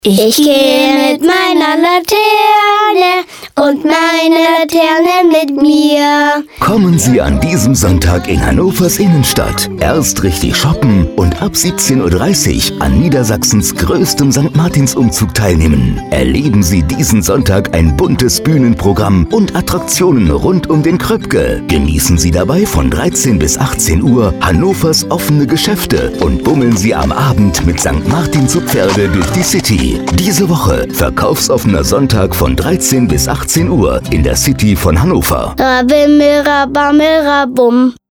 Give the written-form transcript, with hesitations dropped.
Ich gehe mit meiner Laterne und meine Laterne mit mir. Kommen Sie an diesem Sonntag in Hannovers Innenstadt. Erst richtig shoppen und ab 17:30 Uhr an Niedersachsens größtem St. Martinsumzug teilnehmen. Erleben Sie diesen Sonntag ein buntes Bühnenprogramm und Attraktionen rund um den Kröpke. Genießen Sie dabei von 13 bis 18 Uhr Hannovers offene Geschäfte und bummeln Sie am Abend mit St. Martin zu Pferde durch die City. Diese Woche verkaufsoffener Sonntag von 13 bis 18 Uhr in der City von Hannover. Rabim, Mirabam, Mirabum.